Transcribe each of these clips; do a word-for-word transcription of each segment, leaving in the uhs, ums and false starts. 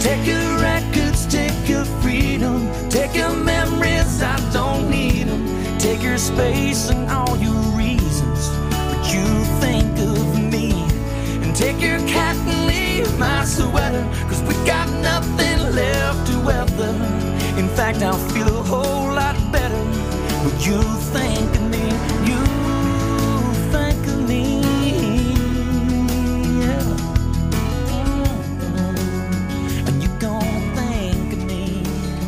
Take your records, take your freedom, take your memories, I don't need them. Take your space and all your reasons, but you think of me. And take your cat and leave my sweater, cause we got nothing left to weather. In fact, I'll feel a whole lot better when you think of me. You think of me, yeah. And you gonna think of me.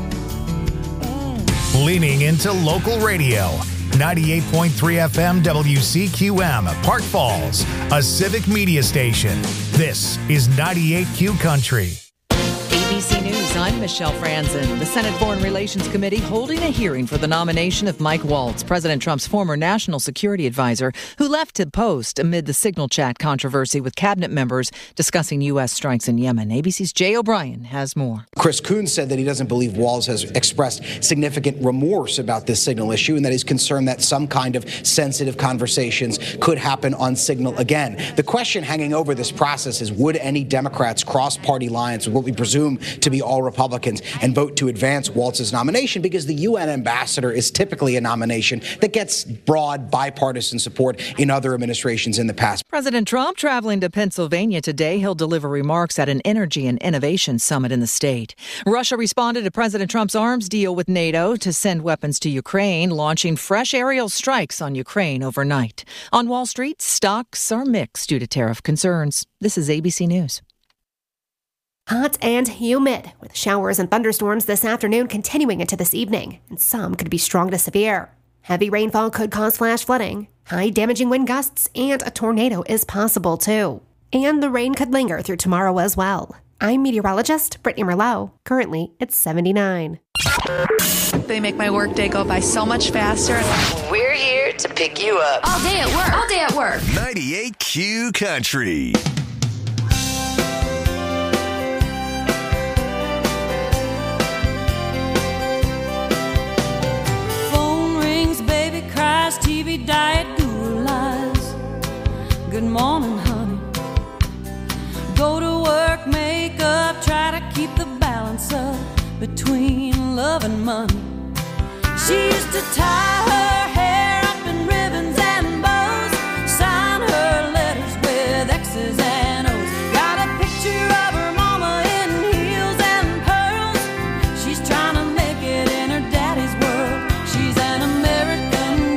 Mm. Leaning into local radio. ninety-eight point three F M W C Q M, Park Falls, a civic media station. This is ninety-eight Q Country. A B C News, I'm Michelle Franzen. The Senate Foreign Relations Committee holding a hearing for the nomination of Mike Waltz, President Trump's former national security advisor, who left the post amid the Signal chat controversy with cabinet members discussing U S strikes in Yemen. A B C's Jay O'Brien has more. Chris Coons said that he doesn't believe Waltz has expressed significant remorse about this Signal issue and that he's concerned that some kind of sensitive conversations could happen on Signal again. The question hanging over this process is, would any Democrats cross party lines with what we presume to be all Republicans and vote to advance Waltz's nomination, because the U N ambassador is typically a nomination that gets broad bipartisan support in other administrations in the past. President Trump traveling to Pennsylvania today. He'll deliver remarks at an energy and innovation summit in the state. Russia responded to President Trump's arms deal with NATO to send weapons to Ukraine, launching fresh aerial strikes on Ukraine overnight. On Wall Street, stocks are mixed due to tariff concerns. This is A B C News. Hot and humid, with showers and thunderstorms this afternoon continuing into this evening, and some could be strong to severe. Heavy rainfall could cause flash flooding, high damaging wind gusts, and a tornado is possible too. And the rain could linger through tomorrow as well. I'm meteorologist Brittany Merlot. Currently, it's seventy-nine. They make my workday go by so much faster. We're here to pick you up. All day at work. All day at work. ninety-eight Q Country. T V diet guru lies. Good morning, honey. Go to work, make up, try to keep the balance up between love and money. She used to tie her hair up in ribbons and bows, sign her letters with X's and O's. Got a picture of her mama in heels and pearls. She's trying to make it in her daddy's world. She's an American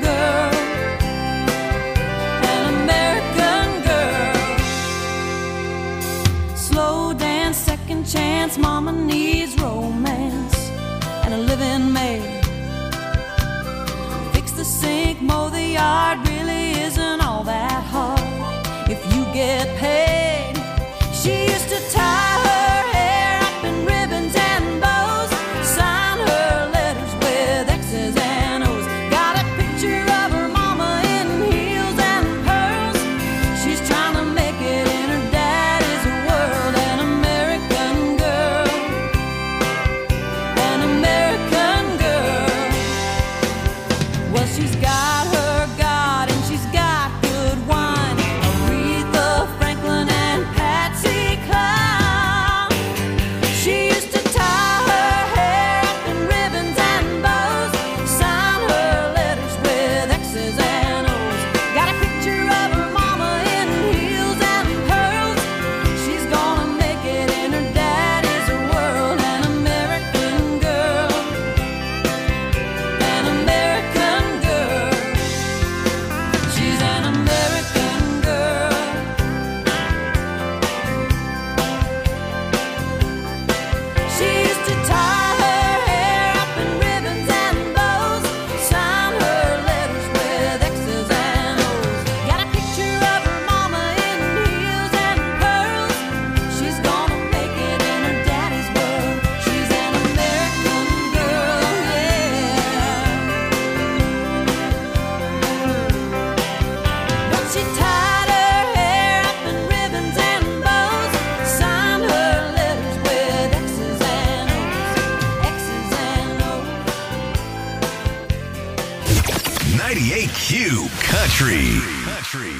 chance. Mama needs romance and a living maid. Fix the sink, mow the yard, really isn't all that hard if you get paid. She used to tie her hair up in ribbons and bows, sign her letters with X's and O's. Got a picture of her mama in heels and pearls. She's trying to make it in her daddy's world. An American girl, an American girl. Well, she's got her God and she's got good wine. Aretha Franklin and Patsy Cline. She used to tie her hair up in ribbons and bows, sign her letters with X's and O's. Got a picture of her mama in heels and pearls. She's gonna make it in her daddy's world. An American girl, an American girl. She's an American girl. She used to tie her hair up in ribbons and bows, sign her letters with X's and O's. Got a picture of her mama in heels and pearls. She's gonna make it in her daddy's world. She's an American girl, yeah. But she tied her hair up in ribbons and bows, signed her letters with X's and O's, X's and O's. ninety-eight Q Country. Country.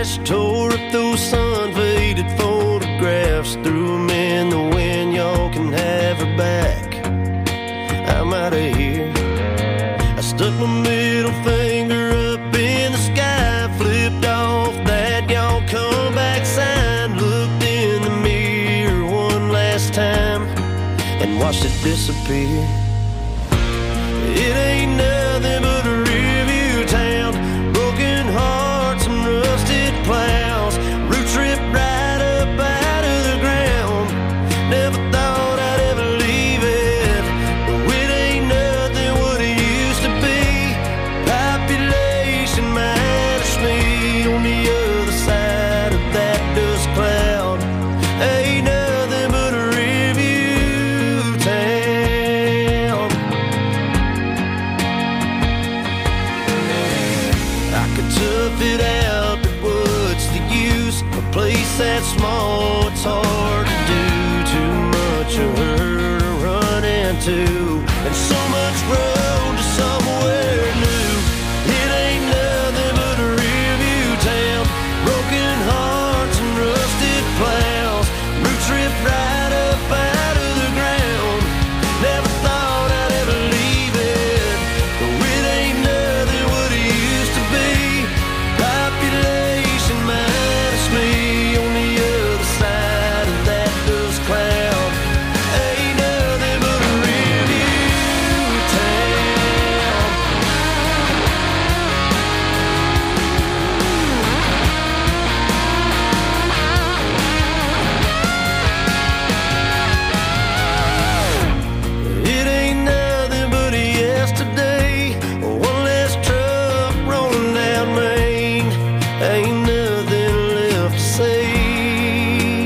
She tore up those sun-faded photographs, threw them in the wind. Y'all can have her back. I'm out of here. I stuck my middle finger up in the sky, flipped off that y'all come back sign, looked in the mirror one last time, and watched it disappear. It ain't nothing but a review town, broken hearts and rusted plows, roots ripped right up out of the ground. Never thought I'd ever leave it, but it ain't nothing what it used to be. Population minus me on the other side of that dust cloud. Ain't nothing but a review town. I could tough it out, but what's the use? A place that small, it's hard to do. Too much of her to run into, and so much road to somewhere new. It ain't nothing but a review town, broken hearts and rusted plows, roots ripped right up out of the ground. Never thought I'd ever leave it, but it ain't nothing what it used to be. Population minus me on the other side of that dust cloud. Ain't nothing but a review town. It ain't nothing but a yesterday, one less truck rolling down Main. Ain't nothing left to say.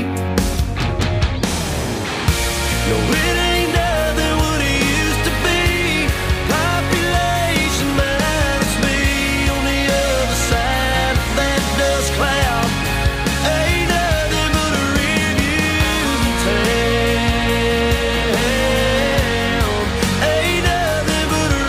No, it ain't nothing what it used to be. Population minus me on the other side of that dust cloud. Ain't nothing but a review town. Ain't nothing but a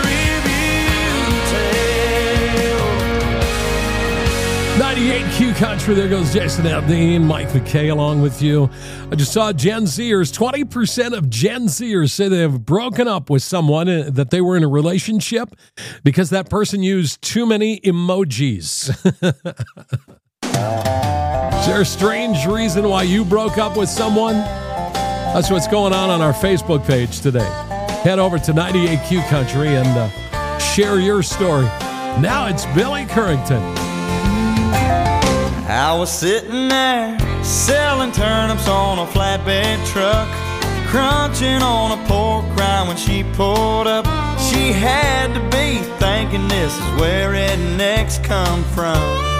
review town. ninety-eight Q Country, there goes Jason Aldean, Mike McKay along with you. I just saw Gen Zers, twenty percent of Gen Zers say they have broken up with someone, uh, that they were in a relationship because that person used too many emojis. Is there a strange reason why you broke up with someone? That's what's going on on our Facebook page today. Head over to ninety-eight Q Country and uh, share your story. Now it's Billy Currington. I was sitting there selling turnips on a flatbed truck, crunching on a pork rind when she pulled up. She had to be thinking this is where rednecks come from.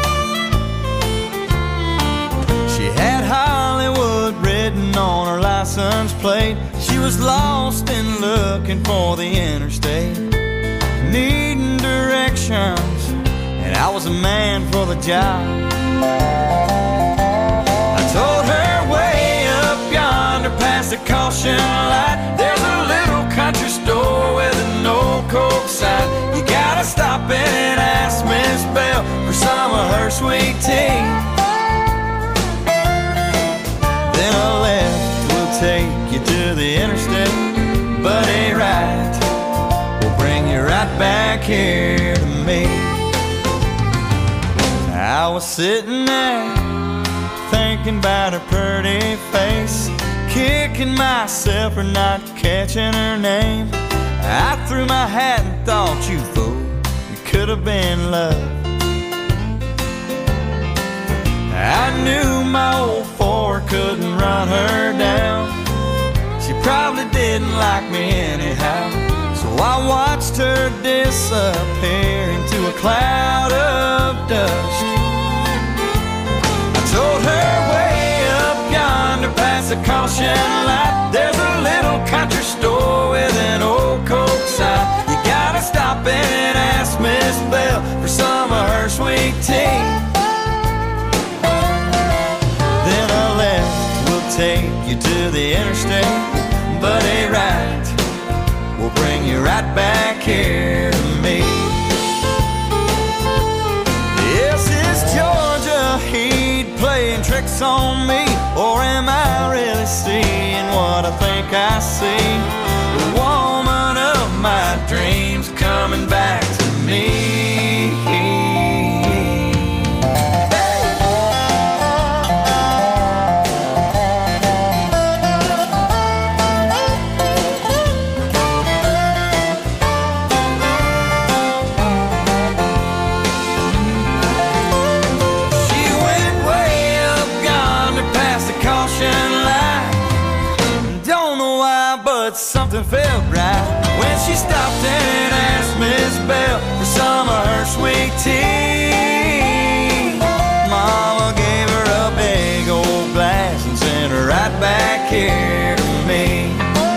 She had Hollywood written on her license plate. She was lost and looking for the interstate, needing directions, and I was a man for the job. I told her way up yonder past the caution light, there's a little country store with an old Coke sign. You gotta stop in and ask Miss Bell for some of her sweet tea. Then a left will take you to the interstate, but a right will bring you right back here to me. I was sitting there thinking about her pretty face, kicking myself for not catching her name. I threw my hat and thought, you fool, you could have been love. I knew my old Ford couldn't run her down. She probably didn't like me anyhow, so I watched her disappear into a cloud of dust. I told her way up yonder past the caution light, there's a little country store with an old Coke sign. You gotta stop in and ask Miss Bell for some of her sweet tea. Then a left will take you to the interstate, but a right will bring you right back here to me. Yes, it's Georgia here tricks on me, or am I really seeing what I think I see? The woman of my dreams coming back to me. Something felt right when she stopped and asked Miss Bell for some of her sweet tea. Mama gave her a big old glass and sent her right back here to me.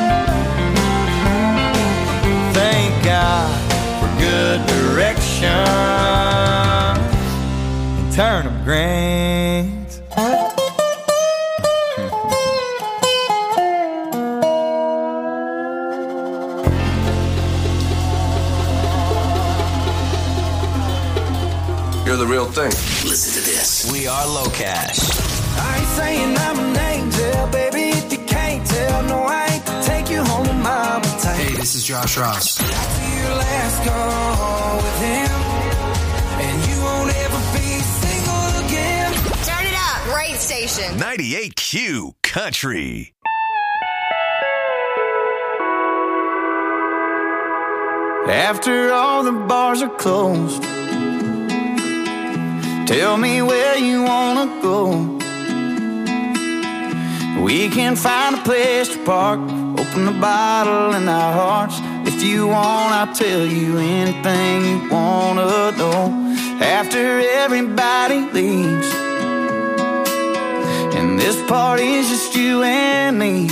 Thank God for good direction and turnip greens. You're the real thing. Listen to this. We are Low Cash. I ain't saying I'm an angel, baby, if you can't tell. No, I ain't to take you home with my type. Hey, this is Josh Ross. After your last call with him, and you won't ever be single again. Turn it up. Great station. ninety-eight Q Country. After all the bars are closed, tell me where you wanna go. We can find a place to park, open the bottle in our hearts. If you want, I'll tell you anything you wanna know. After everybody leaves, and this party's just you and me,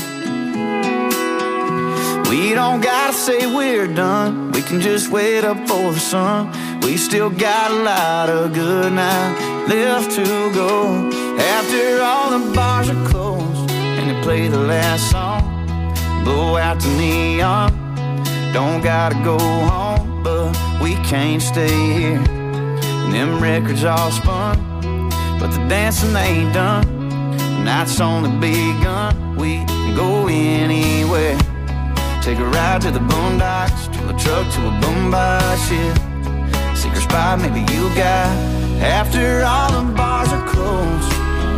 we don't gotta say we're done. We can just wait up for the sun. We still got a lot of good now left to go. After all the bars are closed and they play the last song, blow out the neon. Don't gotta go home, but we can't stay here. And them records all spun, but the dancing ain't done. The night's only begun. We can go anywhere. Take a ride to the boondocks, to a truck, to a boombox, yeah. Secret spot maybe you got. After all the bars are closed,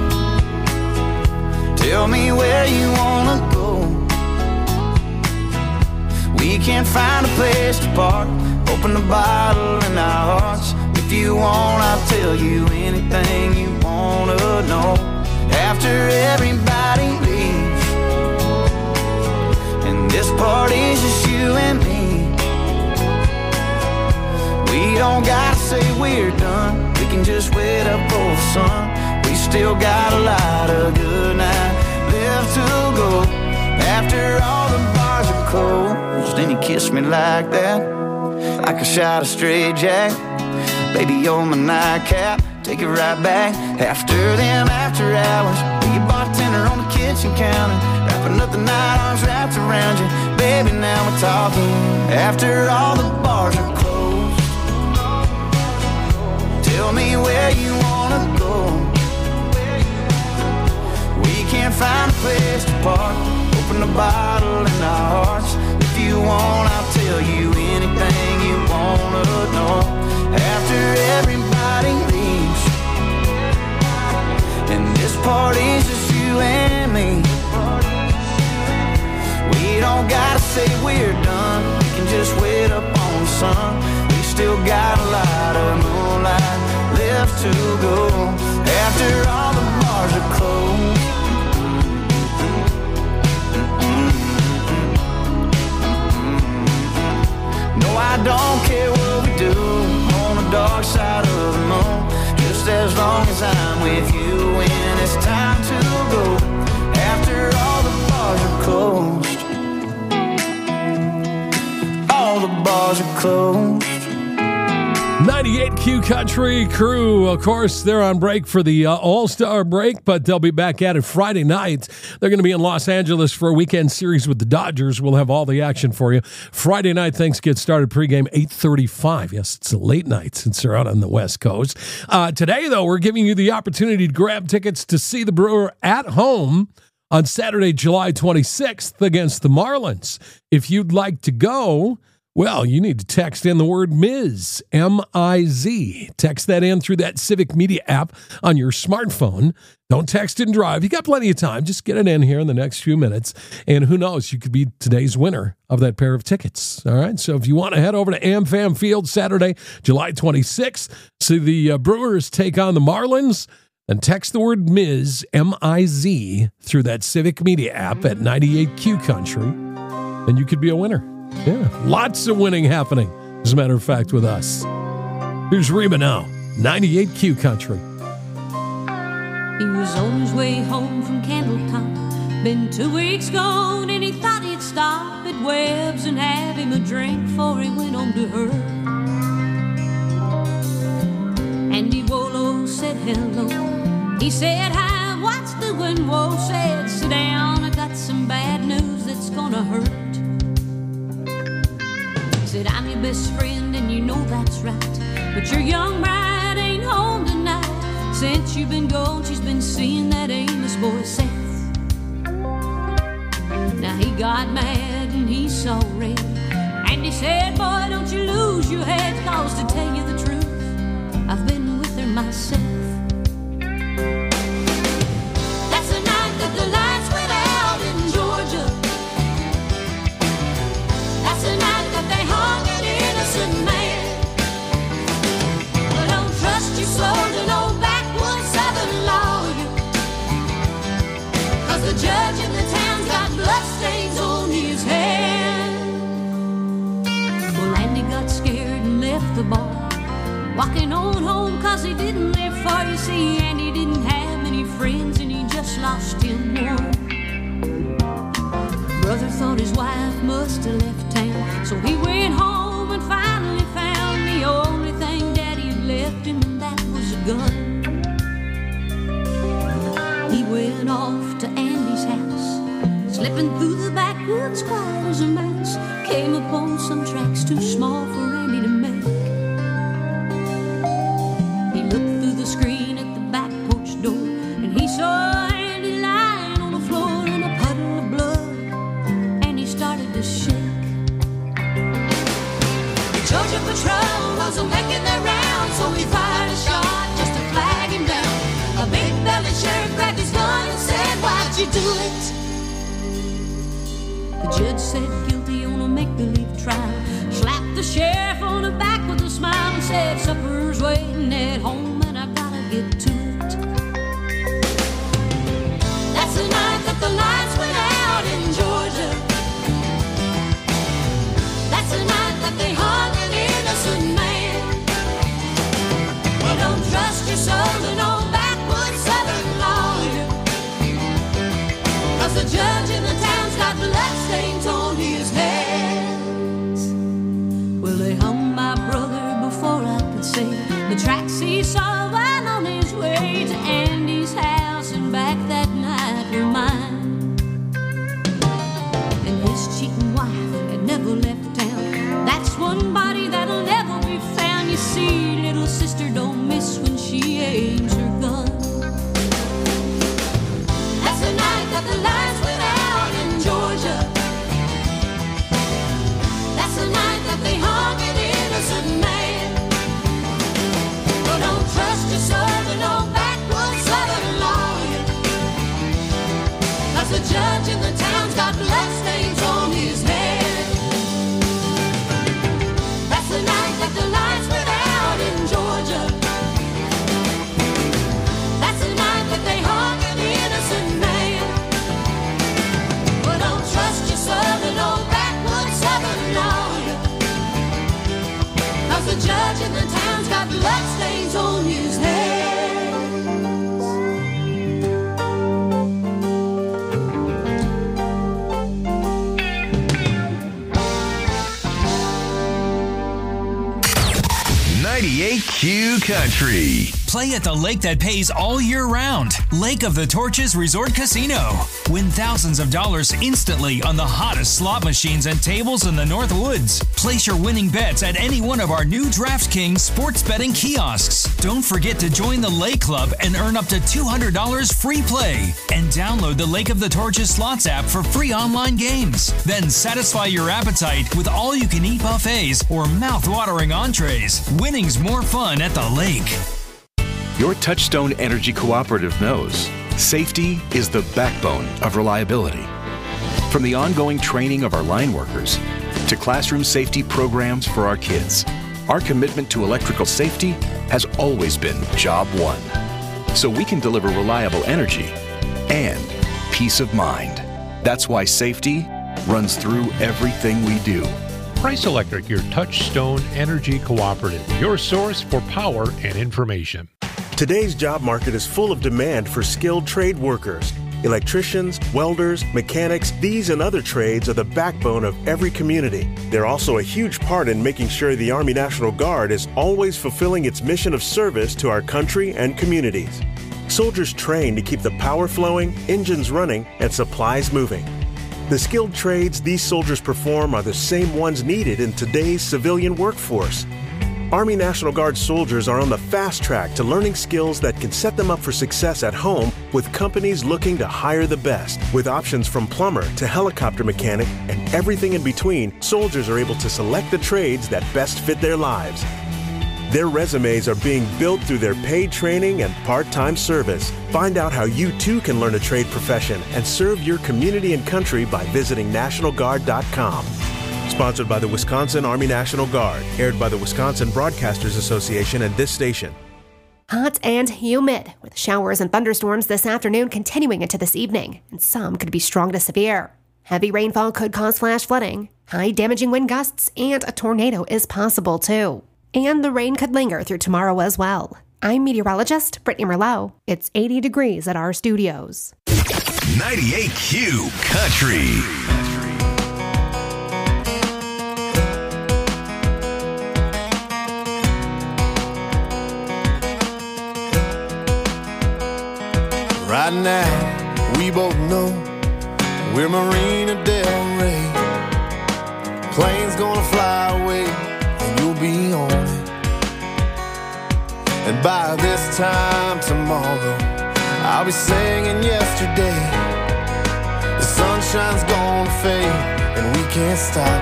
tell me where you wanna go. We can find a place to park, open the bottle in our hearts. If you want, I'll tell you anything you wanna know. After everybody leaves, and this party's just you and me, we don't gotta say we're done. We can just wait up for the sun. We still got a lot of good night left to go. After all the bars are closed, then you kiss me like that, like a shot of straight jack. Baby, you're my nightcap, take it right back. After them after hours, be a bartender on the kitchen counter, wrapping up the night, arms wrapped around you. Baby, now we're talking. After all the bars are closed, tell me where you wanna go. We can't find a place to park, open the bottle in our hearts. If you want, I'll tell you anything you wanna know. After everybody leaves, and this party's just you and me, we don't gotta say we're done. We can just wait up on the sun. We still got a lot of moonlight left to go. After all the bars are closed, no, I don't care what we do on the dark side of the moon, just as long as I'm with you when it's time to go. After all the bars are closed, all the bars are closed. ninety-eight ninety-eight Q Country crew, of course, they're on break for the uh, All-Star break, but they'll be back at it Friday night. They're going to be in Los Angeles for a weekend series with the Dodgers. We'll have all the action for you. Friday night, things get started pregame eight thirty-five. Yes, it's a late night since they're out on the West Coast. Uh, today, though, we're giving you the opportunity to grab tickets to see the Brewer at home on Saturday, July twenty-sixth against the Marlins. If you'd like to go, well, you need to text in the word Miz, M I Z. Text that in through that Civic Media app on your smartphone. Don't text and drive. You got plenty of time. Just get it in here in the next few minutes. And who knows, you could be today's winner of that pair of tickets. All right, so if you want to head over to AmFam Field Saturday, July twenty-sixth, see the uh, Brewers take on the Marlins, and text the word Miz, M I Z, through that Civic Media app at ninety-eight Q Country, and you could be a winner. Yeah, lots of winning happening, as a matter of fact, with us. Here's Reba now, ninety-eight Q Country. He was on his way home from Candletop. Been two weeks gone, and he thought he'd stop at Webb's and have him a drink before he went on to her. Andy Wolo said hello. He said, hi, what's doing? Whoa, said, sit down, I got some bad news that's gonna hurt. Said, I'm your best friend and you know that's right, but your young bride ain't home tonight. Since you've been gone, she's been seeing that Amos boy Seth. Now he got mad and he saw red, and he said, boy, don't you lose your head, cause to tell you the truth, I've been with her myself. That's the night that the lights went out in Georgia. That's the night that they hung an innocent man. But don't trust your soul to no backwoods southern lawyer, cause the judge in the town's got bloodstains on his hand. Well, Andy got scared and left the bar, walking on home cause he didn't live far. You see, Andy didn't have many friends and he just lost him one. Brother thought his wife must have left town, so he went home and finally found the only thing Daddy had left him, and that was a gun. He went off to Andy's house, slipping through the backwoods quiet as a mouse. Came upon some tracks too small for Andy to make. He looked through the screen at the back porch door, and he saw Andy lying on the floor in a puddle of blood, and he started to shake. The Georgia patrol wasn't making their round, so he fired a shot just to flag him down. A big-bellied sheriff grabbed his gun and said, why'd you do it? The judge said guilty on a make-believe trial, slapped the sheriff on the back with a smile and said, supper's waiting at home and I gotta get to it. That's the night that the lights went out in Georgia. That's the night that they hung an innocent man. Well, don't trust your soul to no backwoods southern lawyer, cause the judge in the town's got bloodstains on his hands. Well, they hung my brother before I could say the tracks he saw while on his way Country. Play at the lake that pays all year round. Lake of the Torches Resort Casino. Win thousands of dollars instantly on the hottest slot machines and tables in the North Woods. Place your winning bets at any one of our new DraftKings sports betting kiosks. Don't forget to join the Lake Club and earn up to two hundred dollars free play. And download the Lake of the Torches Slots app for free online games. Then satisfy your appetite with all-you-can-eat buffets or mouth-watering entrees. Winning's more fun at the lake. Your Touchstone Energy Cooperative knows safety is the backbone of reliability. From the ongoing training of our line workers to classroom safety programs for our kids, our commitment to electrical safety has always been job one. So we can deliver reliable energy and peace of mind. That's why safety runs through everything we do. Price Electric, your Touchstone Energy Cooperative, your source for power and information. Today's job market is full of demand for skilled trade workers. Electricians, welders, mechanics, these and other trades are the backbone of every community. They're also a huge part in making sure the Army National Guard is always fulfilling its mission of service to our country and communities. Soldiers train to keep the power flowing, engines running, and supplies moving. The skilled trades these soldiers perform are the same ones needed in today's civilian workforce. Army National Guard soldiers are on the fast track to learning skills that can set them up for success at home with companies looking to hire the best. With options from plumber to helicopter mechanic and everything in between, soldiers are able to select the trades that best fit their lives. Their resumes are being built through their paid training and part-time service. Find out how you too can learn a trade profession and serve your community and country by visiting National Guard dot com. Sponsored by the Wisconsin Army National Guard. Aired by the Wisconsin Broadcasters Association and this station. Hot and humid, with showers and thunderstorms this afternoon continuing into this evening, and some could be strong to severe. Heavy rainfall could cause flash flooding, high damaging wind gusts, and a tornado is possible too. And the rain could linger through tomorrow as well. I'm meteorologist Brittany Merlot. It's eighty degrees at our studios. ninety-eight Q Country. Right now, we both know we're Marina Del Rey. Plane's gonna fly away, and you'll be on it. And by this time tomorrow, I'll be singing yesterday. The sunshine's gonna fade, and we can't stop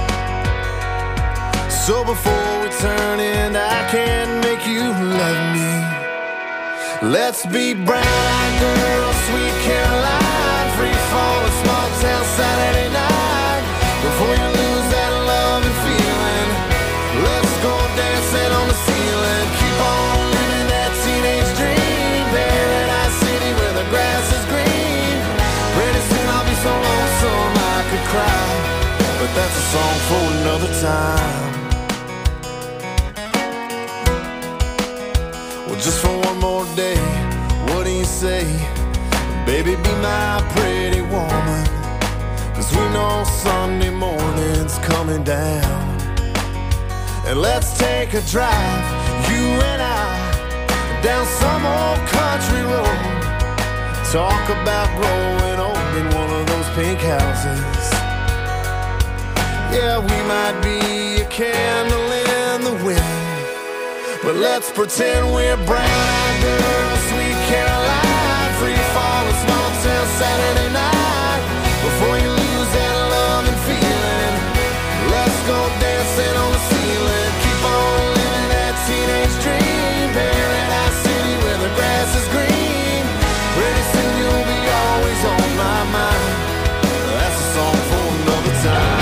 it. So before we turn in, I can't make you love me. Let's be brown-eyed girls, sweet Caroline, free fall, a small town Saturday night. Before you lose that love and feeling, let's go dancing on the ceiling. Keep on living that teenage dream, Paradise City where the grass is green. Pretty soon I'll be so lonesome I could cry, but that's a song for another time. Well, just for one more day, what do you say? Baby, be my pretty woman, 'cause we know Sunday morning's coming down. And let's take a drive, you and I, down some old country road. Talk about growing old in one of those pink houses. Yeah, we might be a candle in the wind, but let's pretend we're brown-eyed girls, sweet Caroline, free fall, a small town Saturday night. Before you lose that love and feeling, let's go dancing on the ceiling. Keep on living that teenage dream, Paradise City where the grass is green. Pretty soon you'll be always on my mind. That's a song for another time.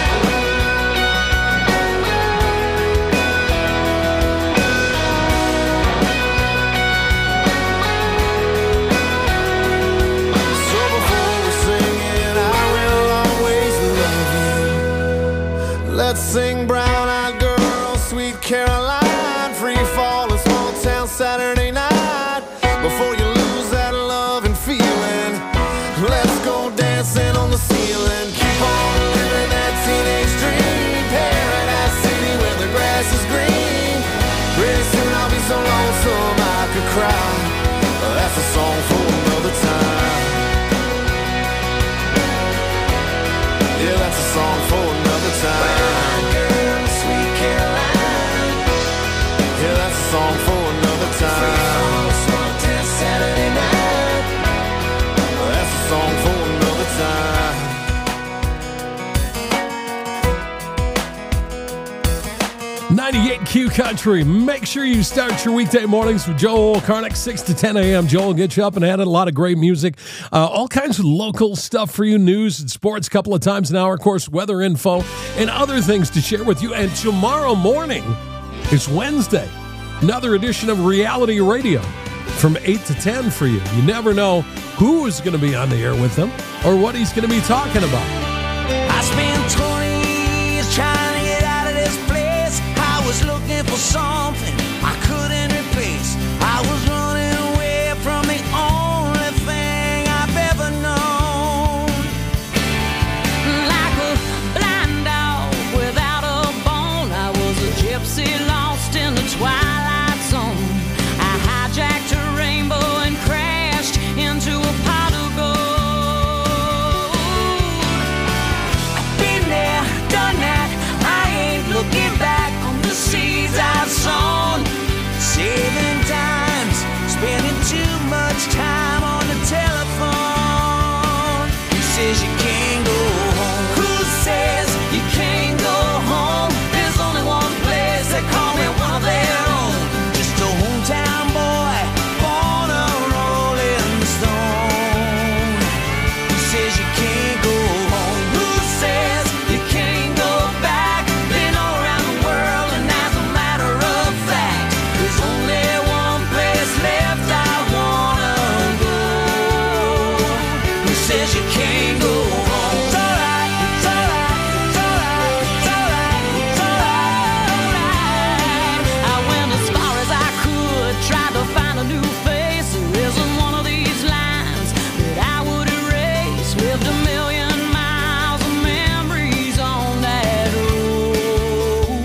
Let's sing brown-eyed girl, sweet Caroline, free fall, a small town Saturday night. Before you lose that love and feeling, let's go dancing on the ceiling. Keep on living that teenage dream, Paradise City where the grass is green. Pretty soon I'll be cry. That's a song for another time. Yeah, that's a song for another time. Girl, sweet Caroline. Yeah, that's a song for another time. Small town Saturday night. That's a song for another time. ninety-eight Q Country. Make sure you start your weekday mornings with Joel Karnick, six to ten a.m. Joel will get you up and at it. A lot of great music. Uh, all kinds of local stuff for you. News and sports a couple of times an hour. Of course, weather info and other things to share with you. And tomorrow morning is Wednesday. Another edition of Reality Radio from eight to ten for you. You never know who is going to be on the air with them or what he's going to be talking about. I spent twenty years trying to get out of this place. I was looking for something I couldn't replace. I was running away from the only thing I've ever known. Like a blind dog without a bone, I was a gypsy lost in the twilight zone. I hijacked a rainbow and crashed into a pot of gold. I've been there, done that, I ain't looking back on the seeds I've sown. Saving times, spending too much time on the telephone. Who says you can't go home? Who says you can't go home? There's only one place they call me one of their own. Just a hometown boy, born a rolling stone. Who says you can't go home? Who says you can't go back? Been all around the world and as a matter of fact, there's only one place left I wanna go. Who says you can't go home? It's alright, it's alright, it's alright, it's alright, it's alright. I went as far as I could, tried to find a new face. There isn't one of these lines that I would erase. Lived a million miles of memories on that road.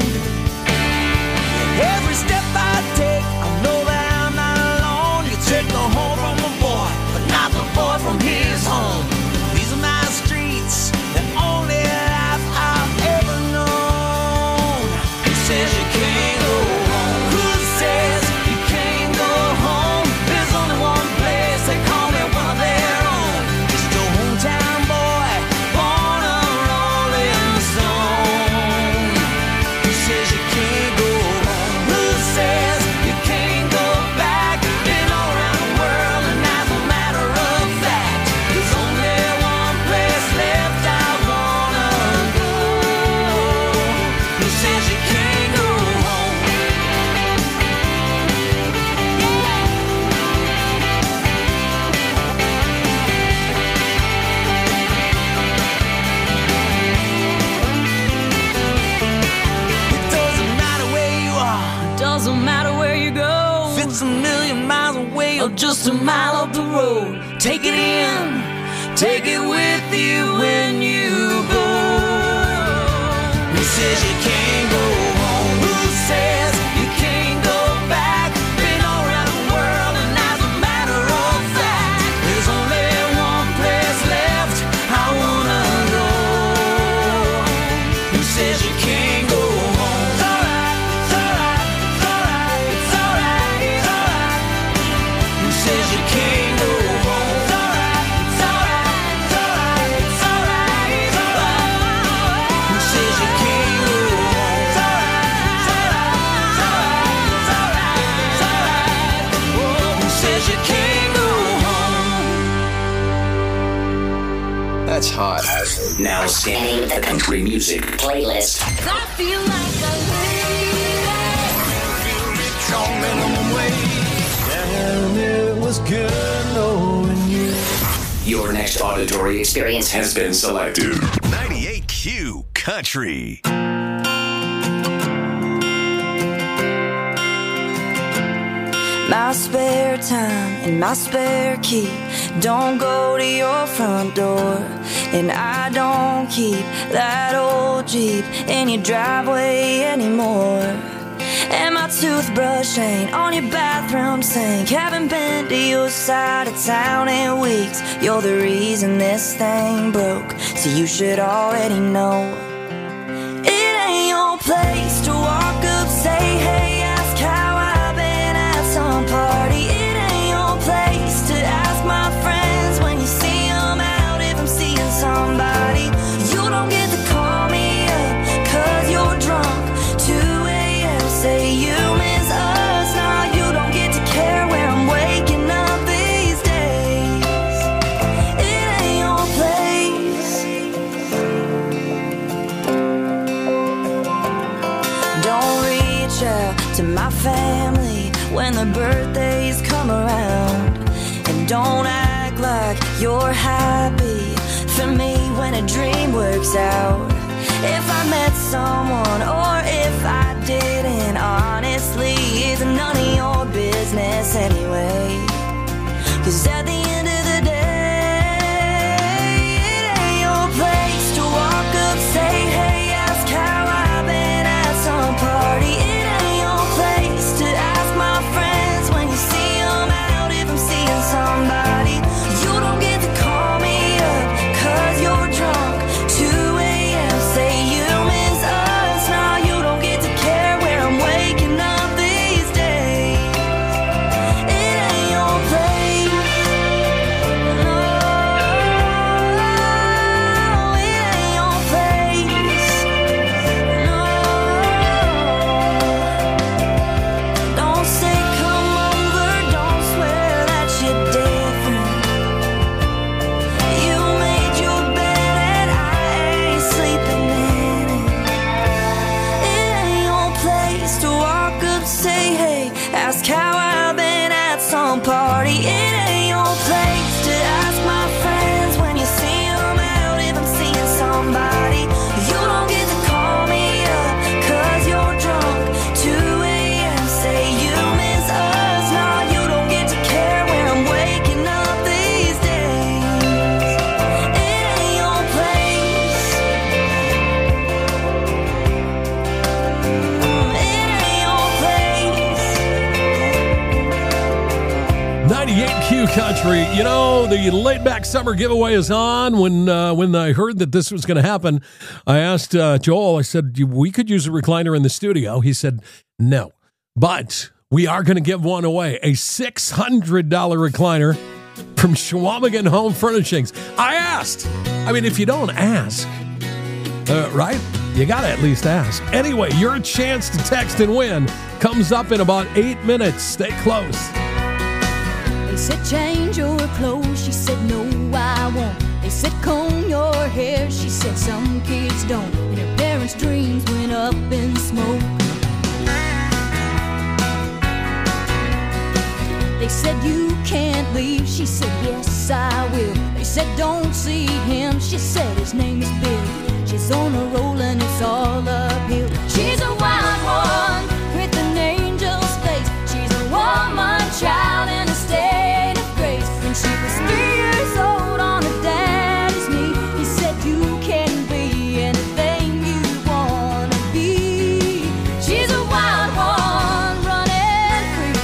Every step I take, I know that I'm not alone. You take the home from a boy, but not the boy from his home. These are my streets, the only life I've ever known. Who says you can't go home? Who says you can't go home? There's only one place they call me one of their own. Just a hometown boy, Born a rolling stone. who says you can't go home? Who says you can't go back? Been all around the world and as a matter of fact, there's only one place left I wanna go. Who says you can't go home? It doesn't matter where you are, Doesn't matter where you go, if it's a million miles away or just a mile up the road. take it in, take it with you when you go. Who says you can't go home? Who says you can't go back? Been all around the world and as a matter of fact, there's only one place left I wanna go. Who says you can't go home? It's alright, it's alright, it's alright, it's alright, it's alright. Who says you can't go home? It's alright, it's alright, it's alright, it's alright, it's alright. Who says you can't go home? It's alright, it's alright, it's alright, it's alright, it's alright. Who says you can't go home? That's hot. Now scanning the country music playlist. I feel like a And it was good knowing you. Your next auditory experience has been selected. ninety-eight Q Country. My spare time and my spare key don't go to your front door, and I don't keep that old Jeep in your driveway anymore. And my toothbrush ain't on your bathroom sink. Haven't been to your side of town in weeks. You're the reason this thing broke, so you should already know. It ain't your place to walk up, say hey, ask how I've been at some party. It ain't your place to ask my friends when you see them out if I'm seeing somebody. You don't get to call me up cause you're drunk. two a.m. say you miss us. Now you don't get to care where I'm waking up these days. It ain't your place. Don't reach out to my family when their birthdays come around. And don't act like you're happy for me when a dream works out. If I met someone or if I didn't, honestly, it's none of your business anyway. Cause at the end of the day, it ain't your place to walk up, say hey, ask how I've been at some party. It ain't your place to ask my friends when you see them out if I'm seeing somebody. You don't get to call me up cause you're drunk. two a.m. say you miss us. Now you don't get to care where I'm waking up these days. It ain't your place. No, it ain't your place. No, don't say come over, don't swear that you're different. You made your bed and I ain't sleeping in it. It ain't your place to walk up, say hey, ask how I've been at some party. It ain't your place to ask my friends when you see them out if I'm seeing somebody. You don't get to call me up cause you're drunk. two a.m. say you miss us. Now you don't get to care where I'm waking up these days. It ain't your place. Mm, it ain't your place. ninety-eight Q Country. You know, the laid back summer giveaway is on. When uh, when I heard that this was going to happen, I asked uh, Joel, I said, we could use a recliner in the studio. He said, no. But we are going to give one away, a six hundred dollars recliner from Chequamegon Home Furnishings. I asked. I mean, if you don't ask, uh, right? You got to at least ask. Anyway, your chance to text and win comes up in about eight minutes. Stay close. They said change your clothes, she said no I won't. They said comb your hair, she said some kids don't. And her parents' dreams went up in smoke. They said you can't leave, she said yes I will. They said don't see him, she said his name is Bill. She's on a roll and it's all uphill. She's a wild one with an angel's face. She's a woman child in a state of grace. When she was three years old on her daddy's knee, he said you can be anything you wanna be. She's a wild one running free.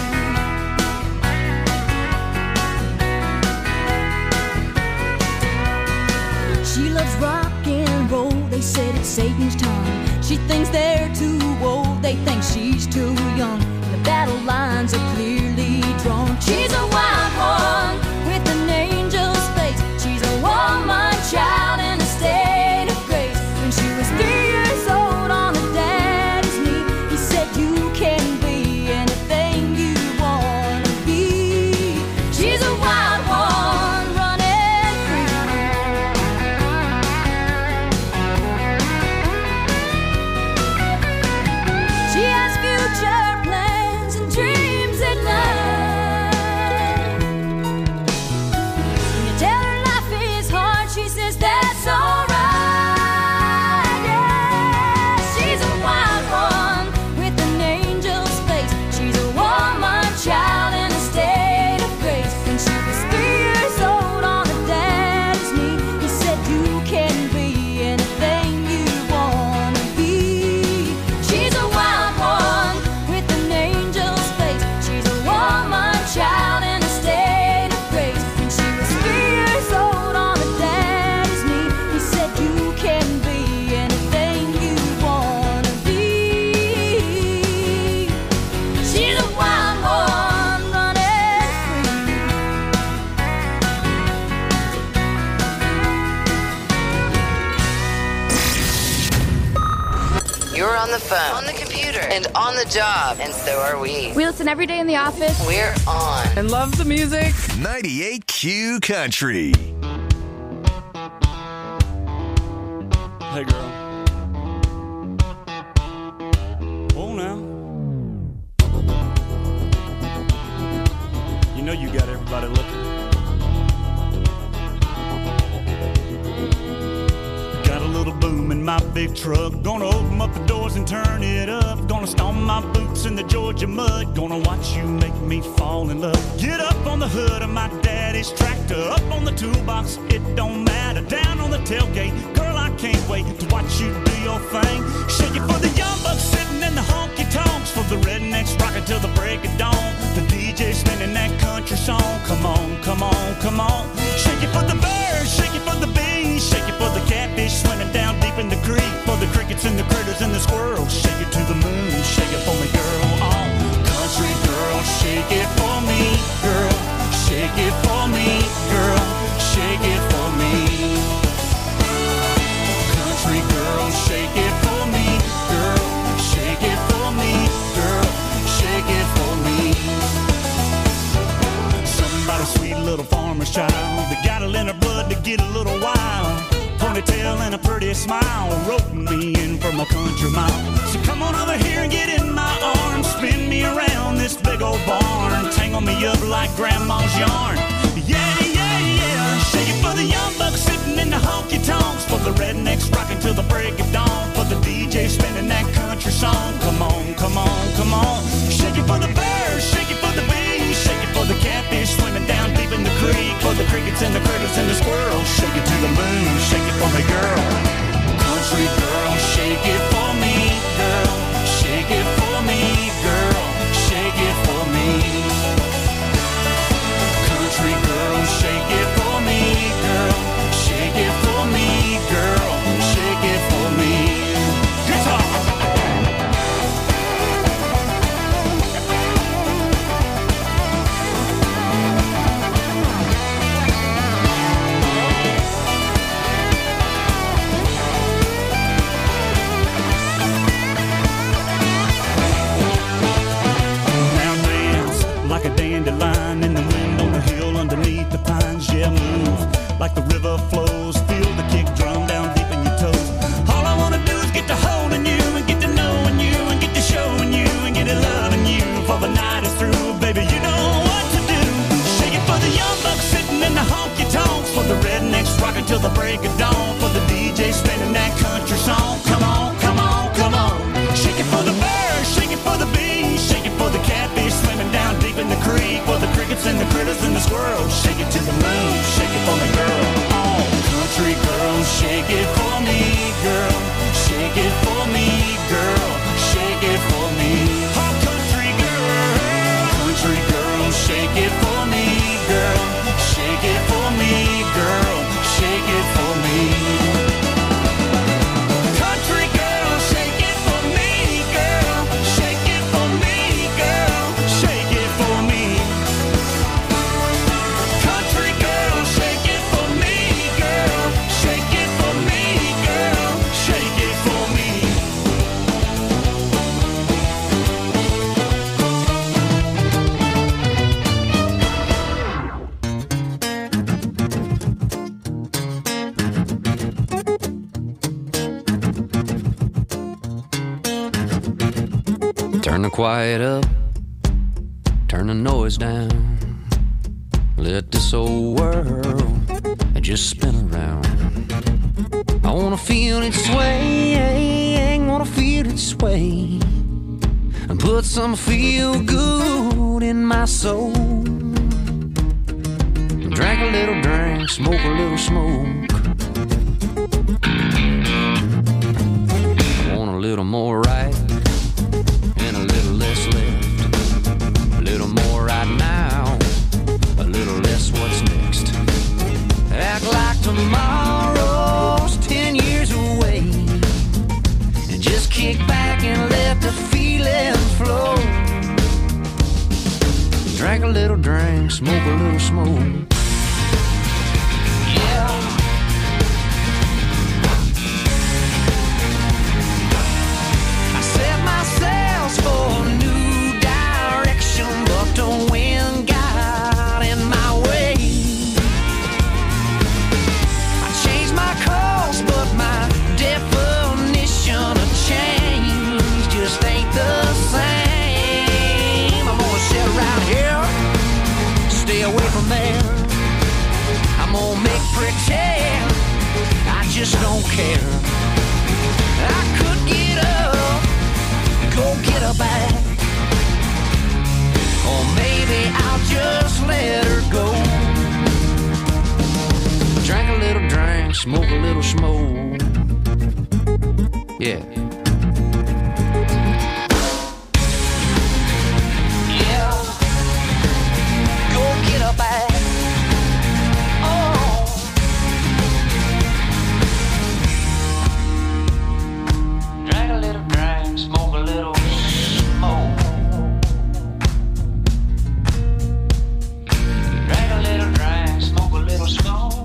She loves rock and roll, they said it's Satan's tongue. She thinks they're too old, they think she's too young. The battle lines are clearly drawn. She's a wild one with an angel's face. She's a woman child in a state of grace. When she was three years old on her daddy's knee, he said you can be anything you wanna be. She's a wild one running free. She has future on the phone, on the computer, and on the job, and so are we. We listen every day in the office. We're on. And love the music. ninety-eight Q Country. Hey, girl. Oh, now. You know you got everybody looking. Got a little boom in my big truck. Gonna open up the doors and turn it up. Gonna stomp my boots in the Georgia mud. Gonna watch you make me fall in love. Get up on the hood of my daddy's tractor. Up on the toolbox, it don't matter. Down on the tailgate, girl, I can't wait to watch you do your thing. Shake it for the young bucks sitting in the honky-tonks. For the rednecks rocking till the break of dawn. The D J spinning that country song. Come on, come on, come on. Shake it for the birds, shake it for the bees. Shake it for the catfish swimming down deep in the creek. For the crickets and the critters and the squirrels. Shake it to the moon, shake it for me, girl. Oh, country girl, shake it for me, girl. Shake it for me, girl. Shake it for me. Country girl, shake it for me, girl. Shake it for me, girl. Shake it for me. Somebody sweet little farmer's child that got it in her blood to get a little wild. Ponytail and a pretty smile, roping me in from a country mile. So come on over here and get in my arms, spin me around this big old barn, tangle me up like grandma's yarn. Yeah, yeah, yeah. Shake it for the young bucks sitting in the honky-tonks. For the rednecks rocking till the break of dawn. For the D J spinning that country song. Come on, come on, come on. Shake it for the birds, shake it for the bees. Shake it for the catfish swimming down deep in the creek. For the crickets and the critters and the squirrels. Shake it to the moon, shake it for me, girl. Country girl, shake it for me, girl. Shake it for me, girl. Shake it for me. Country girl, shake it for me, girl. Shake it for me, girl. Shake it for me. Guitar. Like a dandelion in the wind on the hill underneath the pines. Yeah, move like the river flows. Feel the kick drum down deep in your toes. All I wanna do is get to holding you and get to knowing you and get to showing you and get to loving you. For the night is through, baby, you know what to do. Shake it for the young bucks sitting in the honky-tonks. For the rednecks rocking till the break of dawn. For the D J spinning that country song. Come on, come on, come on. Shake it for the birds, shake it for the bees. Shake it for the catfish swimming down deep in the creek. For the crickets and the critters and the squirrels. Shake it to the moon, shake it for me, girl. Oh, country girl, shake it for me, girl. Shake it for me, girl. Shake it for me. Oh, country girl, country girl, shake it for me, girl. Shake it for me, girl. Shake it for me. Country girl, shake it for me, girl. Shake it for me, girl. Shake it for me. Country girl, shake it for me, girl. Shake it for me, girl. Shake it for me. Turn the quiet up, turn the noise down. Let this old world just spin around. I wanna feel it sway, wanna feel it sway, and put some feel good in my soul. Drink a little drink, smoke a little smoke. I want a little more right and a little less left. A little more right now, a little less what's next. Act like tomorrow's ten years away, and just kick back and let the feeling flow. Drink a little drink, smoke a little smoke. I care. I could get up, go get her back, or maybe I'll just let her go. Drink a little drink, smoke a little smoke. Yeah. Yeah, go get her back. Oh, Drink a little drink, smoke a little smoke. Drink a little drink, smoke a little smoke.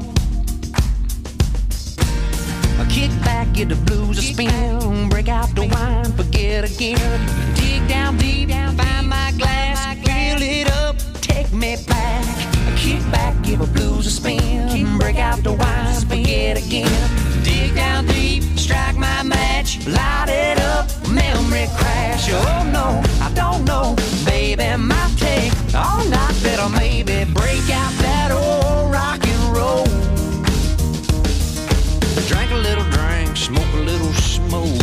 I kick back, get the blues a spin, break out the wine, forget again. Dig down deep, find my glass, fill it up, take me back. I kick back, give a blues a spin, break out the wine, forget again. Dig down deep, strike my match, light it up, memory crash. Oh no, I don't know, baby, might take all night, better maybe break out that old rock and roll. Drink a little drink, smoke a little smoke.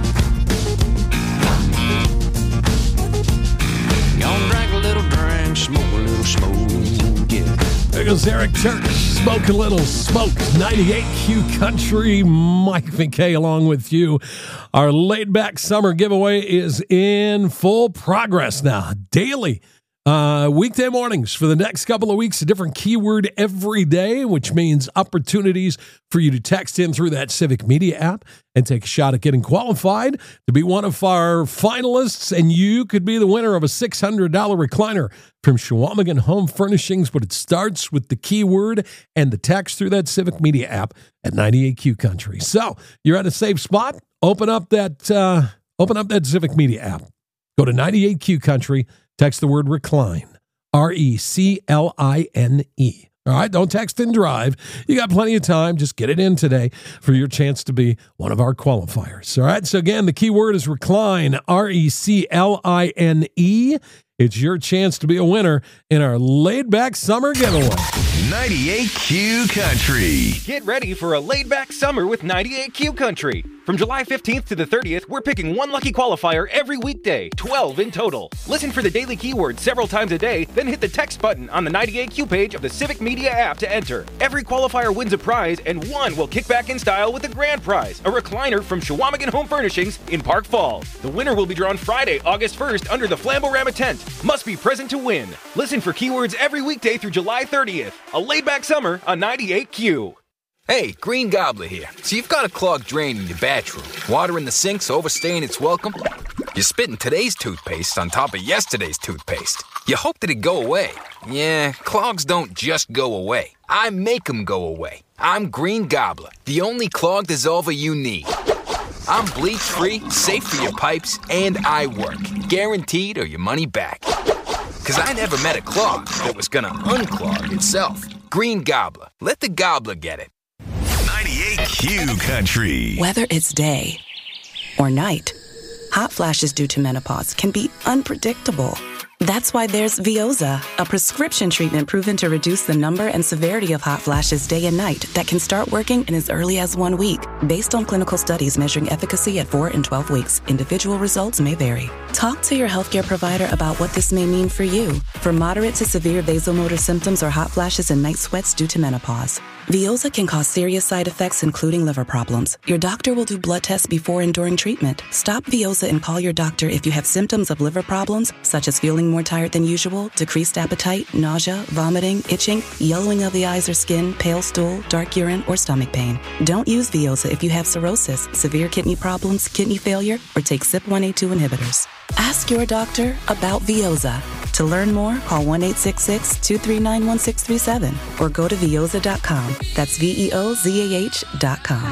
Gonna drink a little drink, smoke a little smoke. Yeah. There goes Eric Church, Smoke a Little Smoke, ninety-eight Q Country. Mike McKay along with you. Our laid-back summer giveaway is in full progress now. Daily, uh, weekday mornings for the next couple of weeks, a different keyword every day, which means opportunities for you to text in through that Civic Media app and take a shot at getting qualified to be one of our finalists, and you could be the winner of a six hundred dollars recliner from Chequamegon Home Furnishings, but it starts with the keyword and the text through that Civic Media app at ninety-eight Q Country. So you're at a safe spot. Open up that uh, open up that Civic Media app. Go to ninety-eight Q Country. Text the word recline, R E C L I N E. All right, don't text and drive. You got plenty of time. Just get it in today for your chance to be one of our qualifiers. All right, so again, the key word is recline, R E C L I N E. It's your chance to be a winner in our laid-back summer giveaway. ninety-eight Q Country. Get ready for a laid-back summer with ninety-eight Q Country. From July fifteenth to the thirtieth, we're picking one lucky qualifier every weekday, twelve in total. Listen for the daily keyword several times a day, then hit the text button on the ninety-eight Q page of the Civic Media app to enter. Every qualifier wins a prize, and one will kick back in style with a grand prize, a recliner from Chequamegon Home Furnishings in Park Falls. The winner will be drawn Friday, August first under the Flamborama tent. Must be present to win. Listen for keywords every weekday through July thirtieth. A laid-back summer on ninety-eight Q. Hey, Green Gobbler here. So you've got a clogged drain in your bathroom. Water in the sink's overstaying its welcome. You're spitting today's toothpaste on top of yesterday's toothpaste. You hope that it go away. Yeah, clogs don't just go away. I make them go away. I'm Green Gobbler, the only clog dissolver you need. I'm bleach-free, safe for your pipes, and I work. Guaranteed or your money back. Because I never met a clog that was gonna unclog itself. Green Gobbler. Let the gobbler get it. ninety-eight Q Country. Whether it's day or night, hot flashes due to menopause can be unpredictable. That's why there's Veoza, a prescription treatment proven to reduce the number and severity of hot flashes day and night that can start working in as early as one week. Based on clinical studies measuring efficacy at four and twelve weeks, individual results may vary. Talk to your healthcare provider about what this may mean for you. For moderate to severe vasomotor symptoms or hot flashes and night sweats due to menopause, Veoza can cause serious side effects, including liver problems. Your doctor will do blood tests before and during treatment. Stop Veoza and call your doctor if you have symptoms of liver problems, such as feeling more tired than usual, decreased appetite, nausea, vomiting, itching, yellowing of the eyes or skin, pale stool, dark urine, or stomach pain. Don't use Veoza if you have cirrhosis, severe kidney problems, kidney failure, or take C Y P one A two inhibitors. Ask your doctor about Veoza. To learn more, call one eight six six, two three nine, one six three seven or go to veoza dot com. That's V E O Z A H dot com.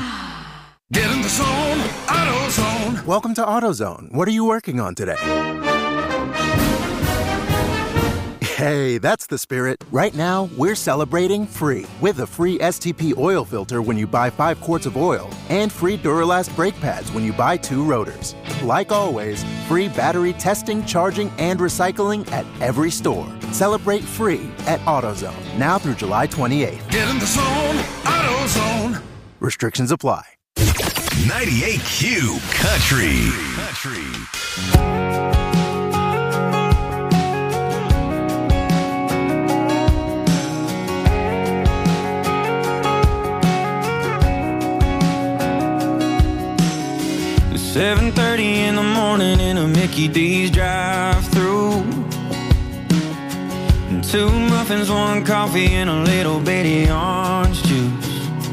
Get in the zone, AutoZone. Welcome to AutoZone. What are you working on today? Hey, that's the spirit. Right now, we're celebrating free with a free S T P oil filter when you buy five quarts of oil and free Duralast brake pads when you buy two rotors. Like always, free battery testing, charging, and recycling at every store. Celebrate free at AutoZone, now through July twenty-eighth. Get in the zone, AutoZone. Restrictions apply. ninety-eight Q Country. Country. seven thirty in the morning in a Mickey D's drive-thru. Two muffins, one coffee, and a little bitty orange juice.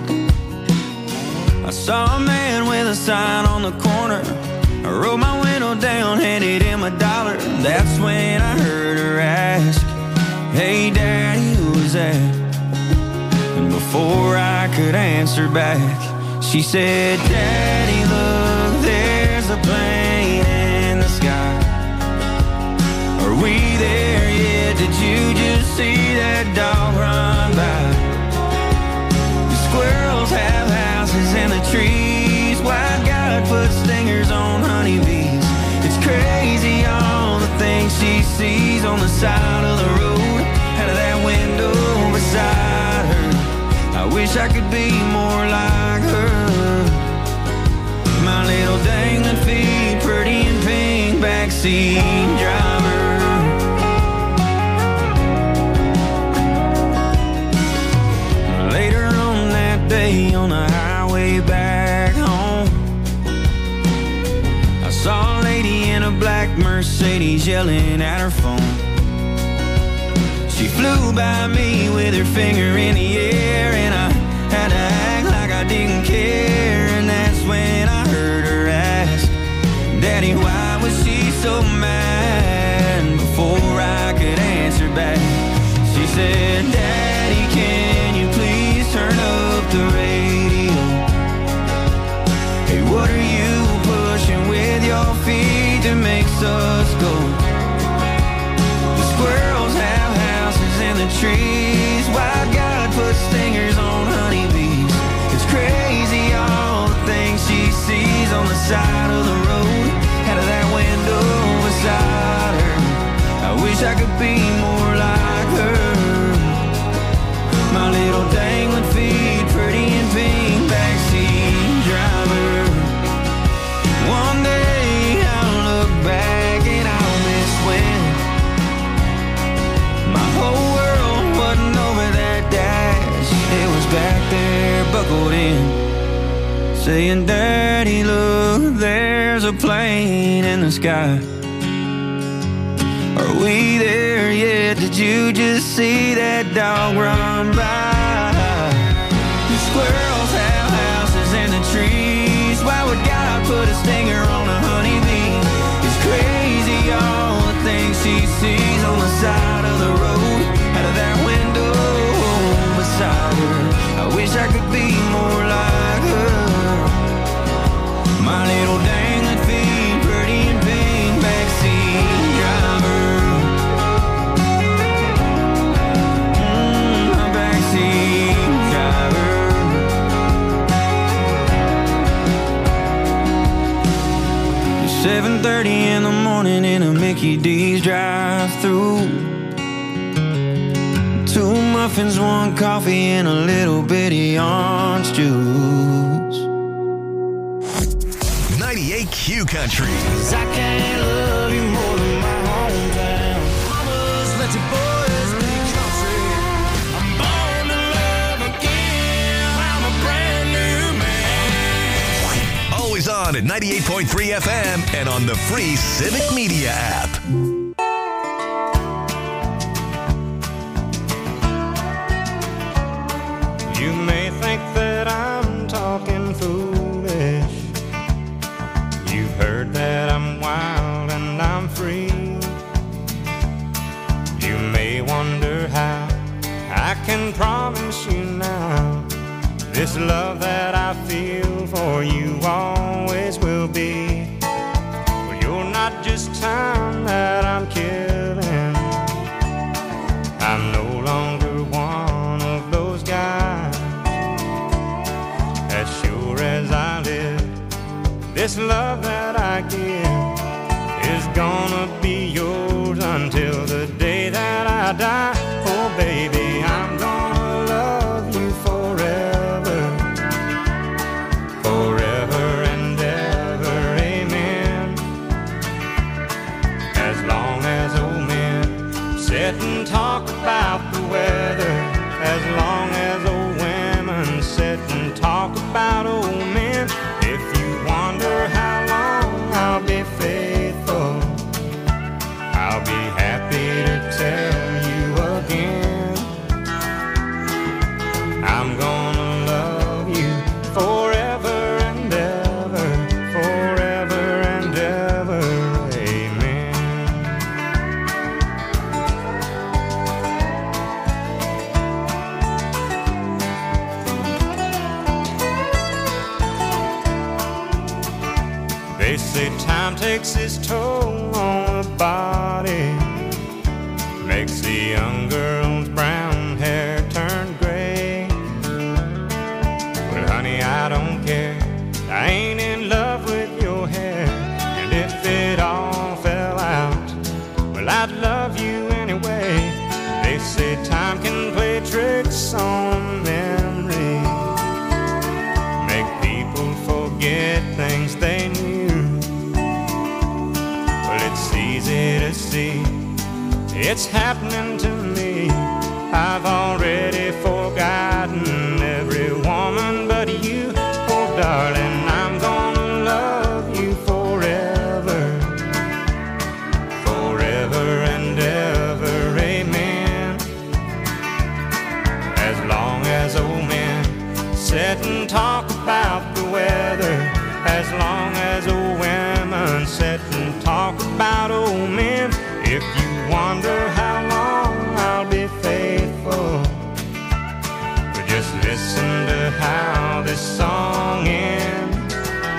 I saw a man with a sign on the corner. I rolled my window down, handed him a dollar. That's when I heard her ask, "Hey Daddy, who's that?" And before I could answer back, she said, "Daddy, look, there's a plane in the sky. Are we there yet? Did you just see that dog run by? The squirrels have houses in the trees. Why God put stingers on honeybees? It's crazy all the things she sees on the side of the road, out of that window beside her. I wish I could be more like her. My little dangling feet, pretty and pink, backseat driver." Later on that day on the highway back home, I saw a lady in a black Mercedes yelling at her phone. She flew by me with her finger in the air, and I had to act like I didn't care. And that's when I heard her ask, "Daddy, why was she so mad?" Before I could answer back, she said, "Daddy, can you please turn up the radio? Hey, what are you pushing with your feet that makes us go? The squirrels have houses in the trees. Why God put stingers on honeybees? It's crazy all the things she sees on the side of the road, out of that window beside her. I wish I could be more like her. My little dangling feet, pretty and pink, backseat driver. One day I'll look back and I'll miss when my whole world wasn't over that dash. It was back there, buckled in, saying, "Daddy, look, there's a plane in the sky. Are we there yet? Did you just see that dog run by? The squirrels have houses in the trees. Why would God put a stinger on a honeybee? It's crazy all the things she sees on the side of the road, out of that window beside her. I wish I could be more like her. My little dangling feet, pretty and pink, backseat driver. Mm, my backseat driver. seven thirty in the morning in a Mickey D's drive-thru. Two muffins, one coffee, and a little bitty orange juice. ninety-eight Q Country. 'Cause I can't love you more than my hometown. Mamas, let your boys be country. I'm born to love again. I'm a brand new man. Always on at ninety-eight point three F M and on the free Civic Media app. You may think that I'm talking foolish. You've heard that I'm wild and I'm free. You may wonder how I can promise you now this love that I feel for you always will be. Well, you're not just time that I'm killing. I'm no longer one of those guys. As sure as I live, this love that I give is gonna be yours until the day that I die. Oh baby, I'm gonna love you forever, forever sit and talk about old men. If you wonder how long I'll be faithful, I'll be happy to tell you again. I'm gonna love you forever and ever, forever and ever, amen. They say time takes its toll on the body, makes the young girl's brown hair turn gray. Well, honey, I don't care, I ain't in love with your hair. And if it all fell out, well, I'd love you anyway. They say time can play tricks on memory, make people forget things they knew. Well, it's easy to see, it's happening to me. I've already forgotten every woman but you. Oh, darling, I'm gonna love you forever, forever and ever, amen. As long as old men sit and talk about the weather, as long as old women sit and talk about old men. If you wonder how long I'll be faithful, but just listen to how this song ends.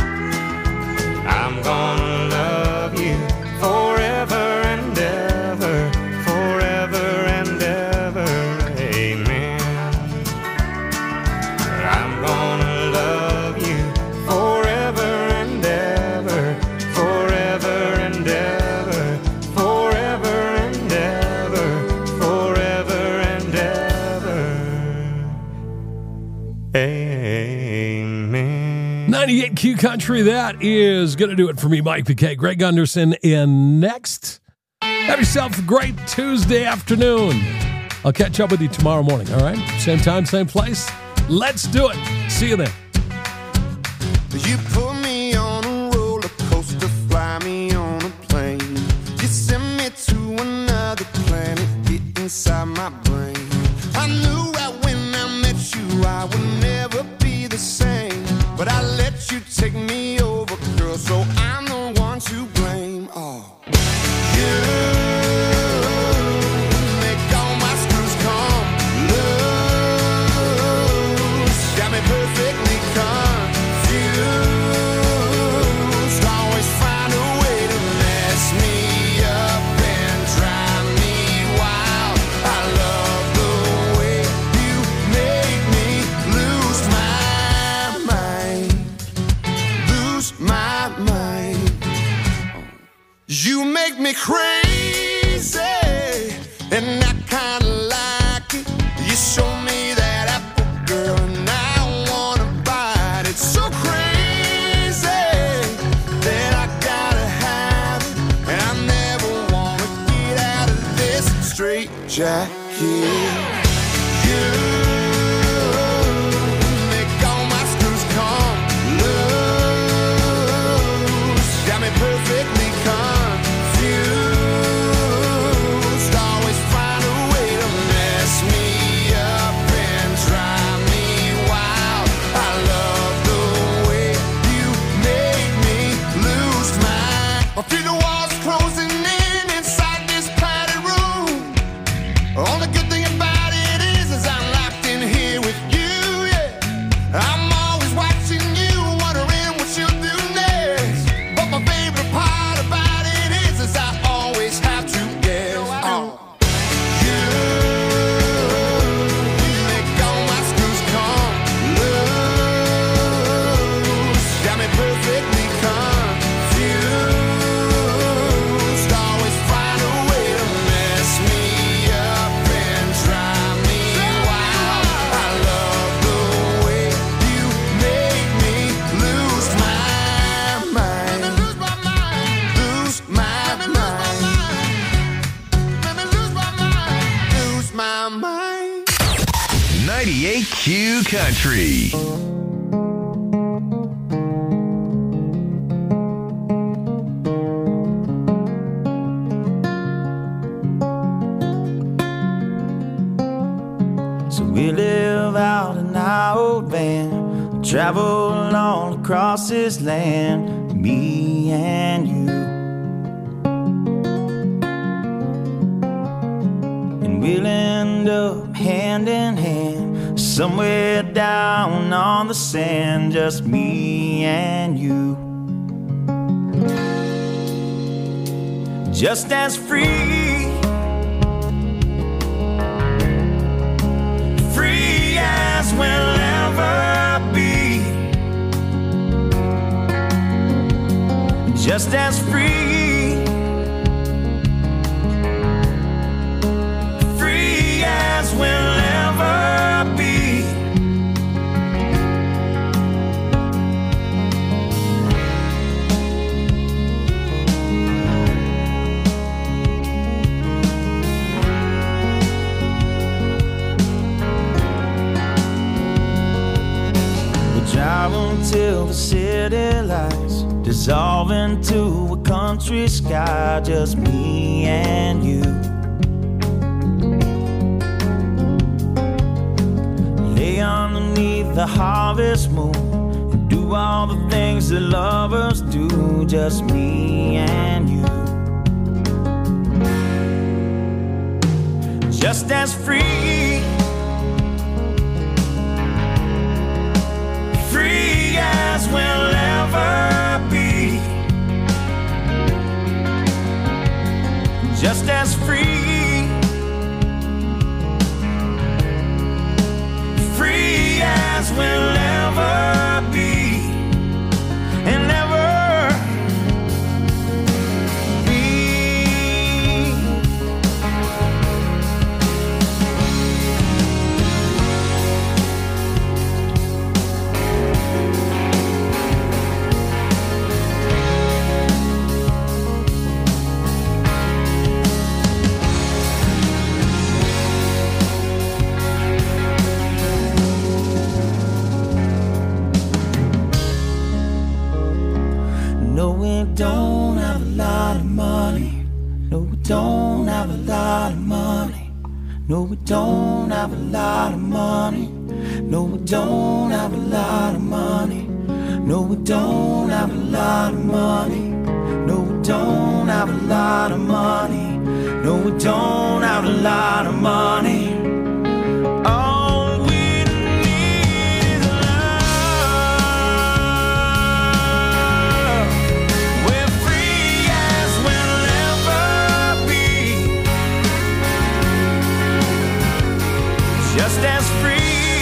I'm gonna love you forever and ever, forever and ever, amen. I'm gonna love you forever and ever, forever and ever, forever and ever, forever and ever, amen. ninety-eight Q Country, that is going to do it for me, Mike McKay. Greg Gunderson in next. Have yourself a great Tuesday afternoon. I'll catch up with you tomorrow morning, all right? Same time, same place. Let's do it. See you then. You put me on a roller coaster, fly me on a plane. You send me to another planet, get inside my brain. I knew right when I met you I would never be the same, but I let you take me over, girl, so I'm the one to blame. Oh, you make all my screws come loose, got me perfectly confused. Always find a way to mess me up and drive me wild. I love the way you make me lose my mind, lose my mind. You make me crazy, and I kinda like it. You show me that apple, girl, and I wanna bite it. So crazy that I gotta have it, and I never wanna get out of this straight jacket. You make all my screws come loose, got me perfectly confused. Always find a way to mess me up and drive me wild. I love the way you make me lose my. I feel the walls closing in inside this padded room. Only good thing about Q Country. So we live out in our old van, travel all across this land, me and you. And we'll end up hand in hand, somewhere down on the sand, just me and you. Just as free, free as we'll ever be. Just as free, free as we'll ever be. Drive until the city lights dissolve into a country sky, just me and you. Lay underneath the harvest moon and do all the things that lovers do, just me and you. Just as free, free as we'll ever be. Just as free, free as we'll ever be. And ever be. No, we don't have a lot of money. No, we don't have a lot of money. No, we don't have a lot of money. No, we don't have a lot of money. No, we don't have a lot of money. No, we don't have a lot of money. No, we don't have a lot of money. All we need is love. We're free as we'll ever be. Just as free.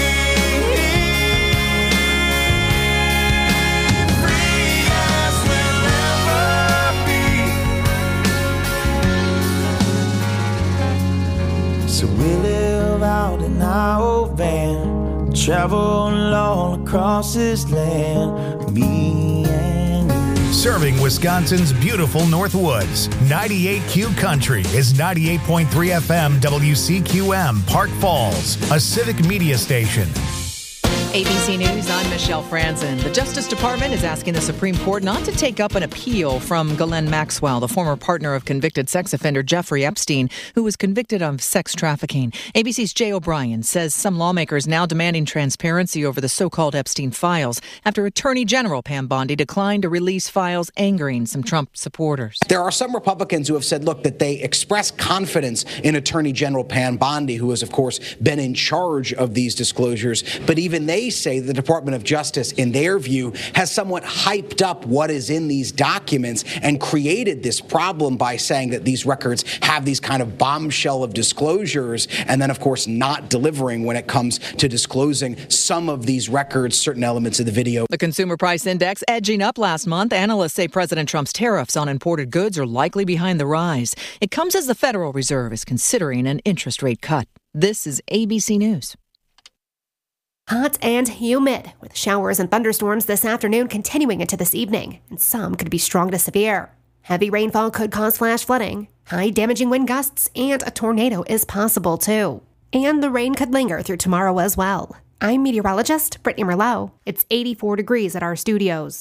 So we live out in our old van, travel all across this land, me and you. Serving Wisconsin's beautiful North Woods, ninety-eight Q Country is ninety-eight point three F M W C Q M, Park Falls, a civic media station. A B C News, I'm Michelle Franzen. The Justice Department is asking the Supreme Court not to take up an appeal from Ghislaine Maxwell, the former partner of convicted sex offender Jeffrey Epstein, who was convicted of sex trafficking. A B C's Jay O'Brien says some lawmakers now demanding transparency over the so-called Epstein files after Attorney General Pam Bondi declined to release files angering some Trump supporters. There are some Republicans who have said, look, that they express confidence in Attorney General Pam Bondi, who has, of course, been in charge of these disclosures. But even they say the Department of Justice, in their view, has somewhat hyped up what is in these documents and created this problem by saying that these records have these kind of bombshell of disclosures and then, of course, not delivering when it comes to disclosing some of these records, certain elements of the video. The Consumer Price Index edging up last month. Analysts say President Trump's tariffs on imported goods are likely behind the rise. It comes as the Federal Reserve is considering an interest rate cut. This is A B C News. Hot and humid, with showers and thunderstorms this afternoon continuing into this evening, and some could be strong to severe. Heavy rainfall could cause flash flooding, high damaging wind gusts, and a tornado is possible too. And the rain could linger through tomorrow as well. I'm meteorologist Brittany Merlot. It's eighty-four degrees at our studios.